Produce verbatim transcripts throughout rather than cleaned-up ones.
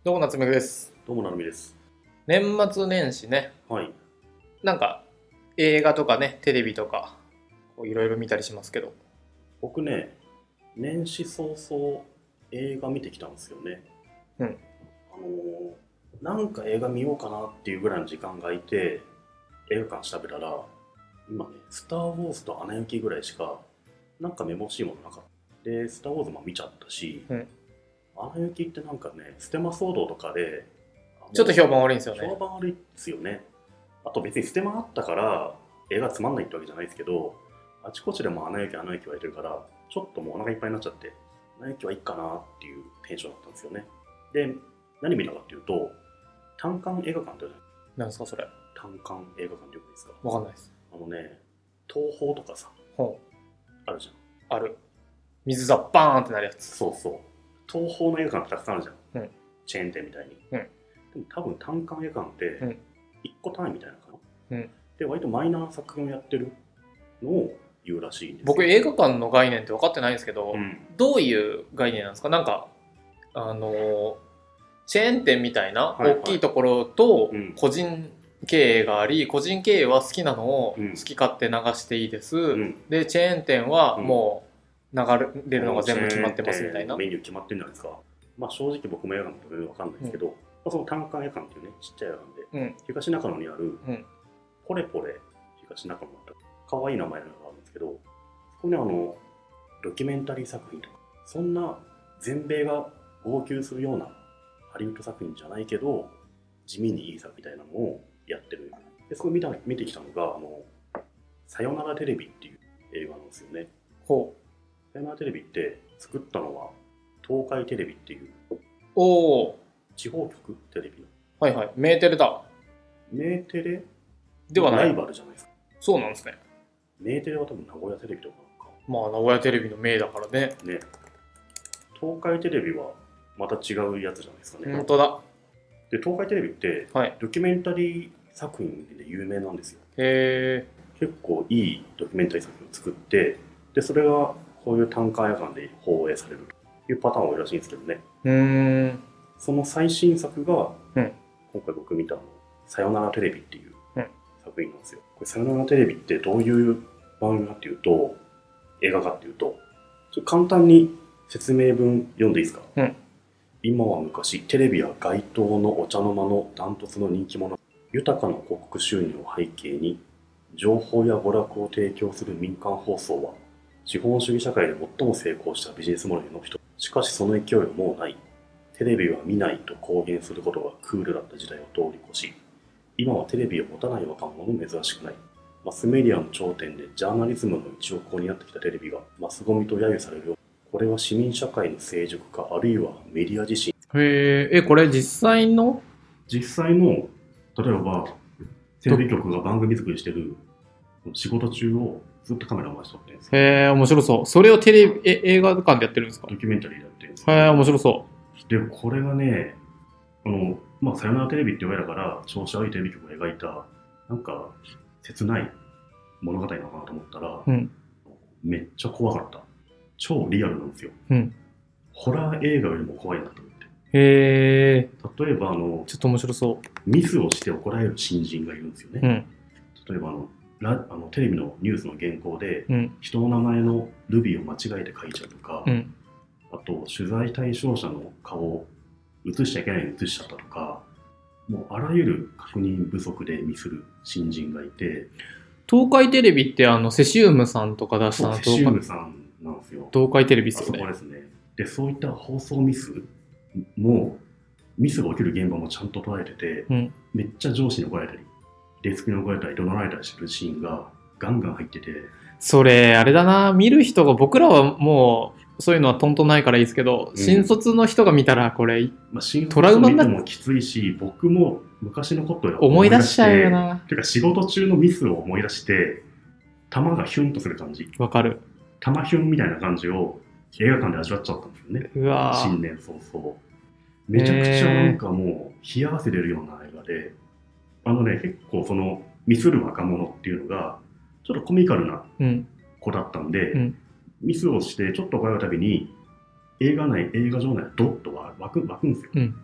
どうも夏目です。 どうもなるみです。 年末年始ね、 はい。 なんか映画とかね、テレビとかいろいろ見たりしますけど、 僕ね、年始早々映画見てきたんですよね。 うん。 あのー、なんか映画見ようかなっていうぐらいの時間が空いて、映画館調べたら、今ね、スター・ウォーズとアナ雪ぐらいしか、なんかめぼしいものなかった。で、スター・ウォーズも見ちゃったし、 うん、 アナ雪ってなんかね、ステマ騒動とかで、 ちょっと評判悪いんですよね。 評判悪いですよね。あと別にステマあったから映画つまんないってわけじゃないですけど、あちこちでもアナ雪アナ雪言われてるから、ちょっともうお腹いっぱいになっちゃって、アナ雪はいいかなっていうテンションだったんですよね。で、何見たかっていうと、単館映画館ってあるじゃない。 なんですかそれ。 単館映画館ってよくですか。 わかんないです。 あのね、東宝とかさ、 ほう。 あるじゃん。 ある。水ザッバーンってなるやつ。 そうそう。東宝の映画館ってたくさんあるじゃん。 うん、 チェーン店みたいに。 うん、 でも多分単館映画館っていっこ単位みたいなかな。 うん、 で、割とマイナーな作品をやってるのを言うらしいんですよ。 僕映画館の概念って分かってないんですけど、 うん、 どういう概念なんですか。なんかあのーチェーン店みたいな大きいところと個人経営があり、個人経営は好きなのを好き勝手流していいです、うん、でチェーン店はもう流れるのが全部決まってますみたいな、 メニュー決まってるんじゃないですか。まあ正直僕も映画館とか全然分かんないですけど、うん、まあ、その単館映画館っていうねちっちゃい映画館で、うん、東中野にある、うん、ポレポレ東中野って可愛い名前のがあるんですけど、そこね、あのドキュメンタリー作品とか、そんな全米が号泣するようなハリウッド作品じゃないけど地味にいい作みたいなのをやってる。でそこ見た見てきたのがあのさよならテレビっていう映画なんですよね。 ほう。 さよならテレビって作ったのは東海テレビっていうお地方局テレビの、 はいはい、メーテレだ。 メーテレではない。 ライバルじゃないですか。 そうなんですね。 メーテレは多分名古屋テレビとかなんか。 まあ名古屋テレビのメーだからね。 ね。東海テレビはまた違うやつじゃないですかね。 本当だ。 で、東海テレビって、はい、ドキュメンタリー作品で有名なんですよ。 へー。結構いいドキュメンタリー作品を作って、でそれがこういう単館映画館で放映されるというパターンが多いらしいんですけどね。 うーん。 その最新作が、 うん、 今回僕見たのさよならテレビっていう作品なんですよ。これさよならテレビってどういう番組かっていうと、映画かっていうと、ちょっと簡単に説明文読んでいいですか。うん、今は昔、テレビは街頭のお茶の間のダントツの人気者。豊かな広告収入を背景に、情報や娯楽を提供する民間放送は、資本主義社会で最も成功したビジネスモデルの一つ。しかしその勢いはもうない。テレビは見ないと公言することがクールだった時代を通り越し、今はテレビを持たない若者も珍しくない。マスメディアの頂点でジャーナリズムの一翼を担ってきたテレビがマスゴミと揶揄されるよう。これは市民社会の成熟か、あるいはメディア自身。 へえ、これ実際の実際の、例えばテレビ局が番組作りしてる仕事中をずっとカメラを回しとってるんですよ。 へえ、面白そう。それをテレビえ映画館でやってるんですか。 ドキュメンタリーでやってるんですよ。 へえ、面白そう。 で、これがね、あの、まあ、さよならテレビって言われたから、調子悪いテレビ局が描いた、なんか、切ない物語なのかなと思ったら、うん、めっちゃ怖かった。超リアルなんですよ。うん、ホラー映画よりも怖いなと思って。 へー。例えば、あの、 ちょっと面白そう。 ミスをして怒られる新人がいるんですよね。うん、例えばあのラ、あの、テレビのニュースの原稿で、うん、人の名前のルビーを間違えて書いちゃうとか、うん、あと、取材対象者の顔を映しちゃいけないのに映しちゃったとか、もうあらゆる確認不足でミスる新人がいて。 東海テレビってあのセシウムさんとか出したの。 セシウムさんなんですよ。 東海テレビですよね。 あそこですね。で、そういった放送ミスも、ミスが起きる現場もちゃんと捉えてて、うん、めっちゃ上司に怒られたり、デスクに怒られたり、怒鳴られたりするシーンがガンガン入ってて。 それ、あれだな、見る人が、僕らはもう、そういうのはトントンないからいいですけど、うん、新卒の人が見たらこれ、 まあ、新卒の見てもきついし、僕も昔のことを思い出しちゃうよな。 てか仕事中のミスを思い出して、弾がヒュンとする感じ。 わかる。 弾ヒュンみたいな感じを映画館で味わっちゃったんですよね。 うわ新年早々。めちゃくちゃなんかもう冷や汗出るような映画で、あのね、結構そのミスる若者っていうのが、ちょっとコミカルな子だったんで、うんうん、ミスをしてちょっと怒られるたびに映画内映画場内ドッと湧く湧くんですよ、うん、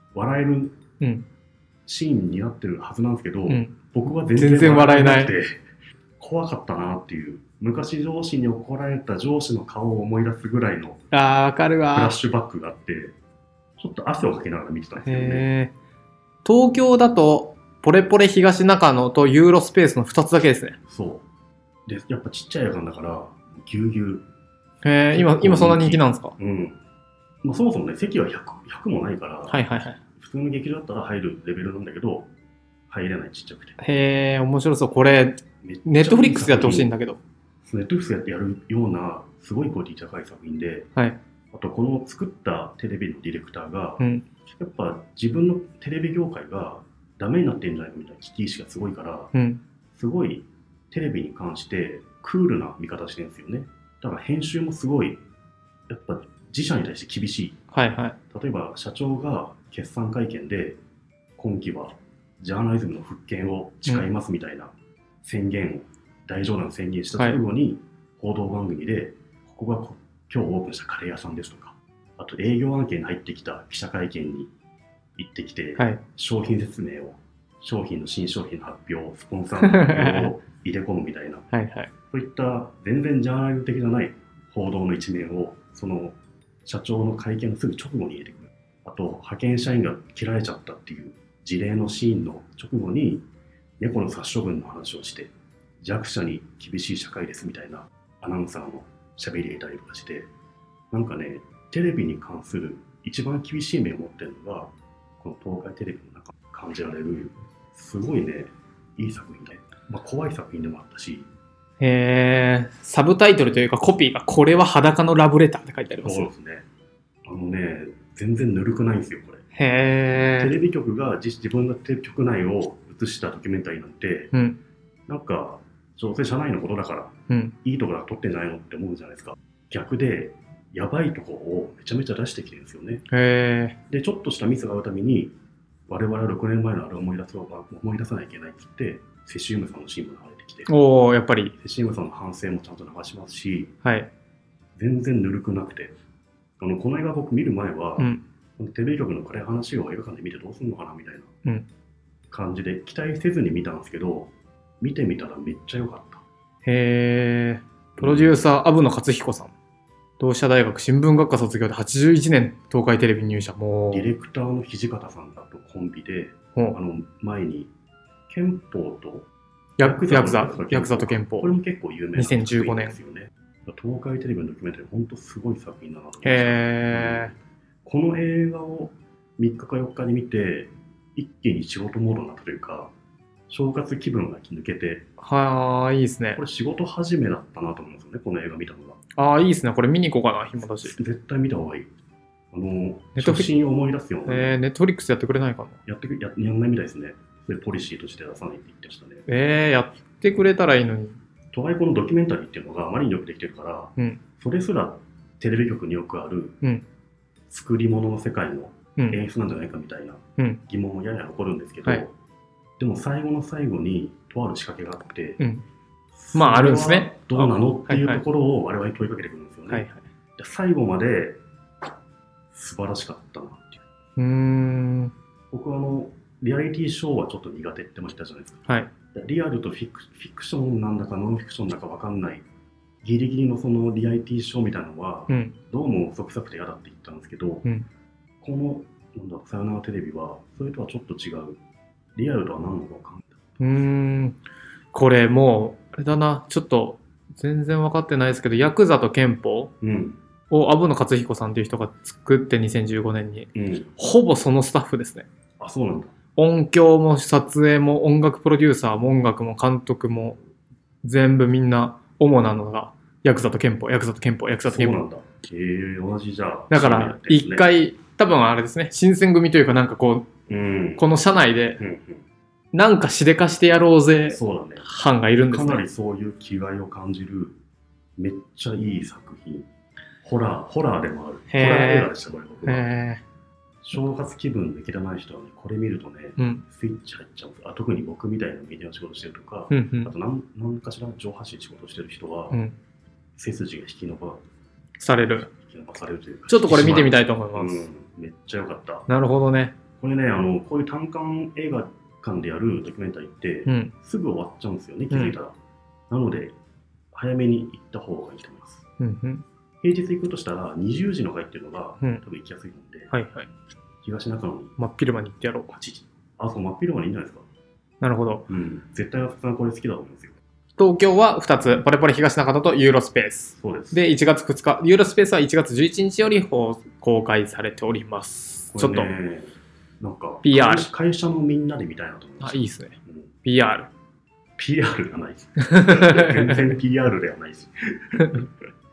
笑えるシーンになってるはずなんですけど、うん、僕は全然笑えなくて怖かったなっていう。昔上司に怒られた上司の顔を思い出すぐらいのフラッシュバックがあって、ちょっと汗をかきながら見てたんですけどね。 東京だとポレポレ東中野とユーロスペースのふたつだけですね。 そうで、やっぱちっちゃい映画館だからぎゅうぎゅう。へえ、今今そんな人気なんですか？ うん。まあ、そもそもね、席は ひゃく, ひゃくもないから、 はいはいはい、 普通の劇場だったら入るレベルなんだけど、入れない、ちっちゃくて。 へえ、面白そう。これネットフリックスでやってほしいんだけど。 ネットフリックスでやってやるようなすごいクオリティ高い作品で、 はい、 あとこの作ったテレビのディレクターが、 うん、 やっぱ自分のテレビ業界がダメになってるんじゃないかみたいな危機意識がすごいから、 うん、すごいテレビに関してクールな見方してるんですよね。だから編集もすごいやっぱ自社に対して厳しい、 はいはい、 例えば社長が決算会見で今期はジャーナリズムの復権を誓いますみたいな宣言を、うん、大冗談を宣言した直後に報道番組で、ここが今日オープンしたカレー屋さんですとか、あと営業案件に入ってきた記者会見に行ってきて、はい、商品説明を、商品の新商品の発表、スポンサーの発表を入れ込むみたいなはい、はい、 そういった全然ジャーナリズム的じゃない報道の一面をその社長の会見のすぐ直後に入れてくる。あと派遣社員が切られちゃったっていう事例のシーンの直後に猫の殺処分の話をして、弱者に厳しい社会ですみたいなアナウンサーの喋りをいたりとかして、なんかね、テレビに関する一番厳しい面を持ってるのがこの東海テレビの中に感じられるすごいね、いい作品で、まあ、怖い作品でもあったし。 へー、サブタイトルというかコピーがこれは裸のラブレターって書いてあります。 そうですね。あのね、全然ぬるくないんですよこれ。 へー。 テレビ局が 自, 自分の局内を映したドキュメンタリーなんて、うん、なんかどうせ社内のことだから、うん、いいところは撮ってんじゃないのって思うじゃないですか。逆でやばいところをめちゃめちゃ出してきてるんですよね。 へー。 でちょっとしたミスがあるために我々はろくねんまえのあれを思い出そう思い出さなきゃいけないって言ってセシウムさんのシーンも流れてきて、 おー、やっぱりセシウムさんの反省もちゃんと流しますし、 はい、 全然ぬるくなくて、あのこの映画僕見る前は、うん、テレビ局のこれ話を映画館で見てどうするのかなみたいな感じで期待せずに見たんですけど、見てみたらめっちゃ良かった。 へー。プロデューサー、阿部野勝彦さん、同志社大学新聞学科卒業ではちじゅういちねん東海テレビ入社。もうディレクターの土方さんだとコンビで、あの前に憲法とヤクザヤクザと憲法、 これも結構有名な作品ですよね。東海テレビのドキュメンタリー本当すごい作品だなと思って。 へー。 この映画をみっかかよっかに見て一気に仕事モードになったというか、正月気分が抜けて、 はあ、いいですね。 これ仕事始めだったなと思うんですよね、この映画見たのが。 ああ、いいですね。これ見に行こうかな、暇だし。 絶対見た方がいい。あの初心を思い出すような。 えー、ネットフリックスやってくれないかな。 やってく や, やんないみたいですね。そういうポリシーとして出さないって言ってましたね。 えー、やってくれたらいいのに。 とはいえこのドキュメンタリーっていうのがあまりによくできてるから、うん、それすらテレビ局によくある、うん、作り物の世界の演出なんじゃないかみたいな疑問もやや残るんですけど、うんはい、でも最後の最後にとある仕掛けがあって、うん、 まああるんですね。 どうなのっていうところを我々に問いかけてくるんですよね。はいはい、最後まで素晴らしかったなっていう。 うーん、 僕はあのリアリティショーはちょっと苦手って言ったじゃないですか。 はい、 リアルとフィク、フィクションなんだかノンフィクションだか分かんないギリギリのそのリアリティショーみたいなのは、うん、どうも嘘くさくて嫌だって言ったんですけど、うん、このなんださよならテレビはそれとはちょっと違う、リアルとは何なのか分かんない。 うーん、これもうあれだな、ちょっと全然分かってないですけど、ヤクザと憲法を阿部野勝彦さんっていう人が作ってにせんじゅうごねんに、うん、ほぼそのスタッフですね。 あ、そうなんだ。 音響も撮影も音楽プロデューサーも音楽も監督も全部みんな主なのがヤクザと憲法、ヤクザと憲法、ヤクザと憲法。 そうなんだ。へー、同じじゃあ。 だから一回、多分あれですね、新選組というかなんかこう、うん、この社内でなんかしでかしてやろうぜ班がいるんですね。 かなりそういう気概を感じるめっちゃいい作品。ホラー、ホラーでもある。ホラー映画でしたこれ僕は。へー。正月気分で切らない人はね、これ見るとね、うん、スイッチ入っちゃうんです。あ、特に僕みたいなメディアの仕事してるとか、うんうん、あと何、何かしら上半身仕事してる人は、うん、背筋が引き伸ばされる。 引き伸ばされるというか。 ちょっとこれ見てみたいと思います。 うん、めっちゃ良かった。 なるほどね。 これね、あの、こういう単館映画館でやるドキュメンタリーって、うん、すぐ終わっちゃうんですよね、気づいたら。うん、なので、早めに行った方がいいと思います。うんうん、平日行くとしたら、にじゅうじの回っていうのが、うん、多分行きやすいので、はいはい、東中野に。 真っ昼間に行ってやろう。 はちじ。あ、そう、真っ昼間にいいんじゃないですか。なるほど。 うん。絶対、さんこれ好きだと思うんですよ。 東京はふたつ、ポレポレ東中野とユーロスペース。 そうです。 で、いちがつふつか、ユーロスペースはいちがつじゅういちにちより公開されております。ちょっと、 なんかピーアール。 会社のみんなで見たいなと思います。あ、いいですね。うん、ピーアール。 ピーアール がないです。全然 ピーアール ではないです。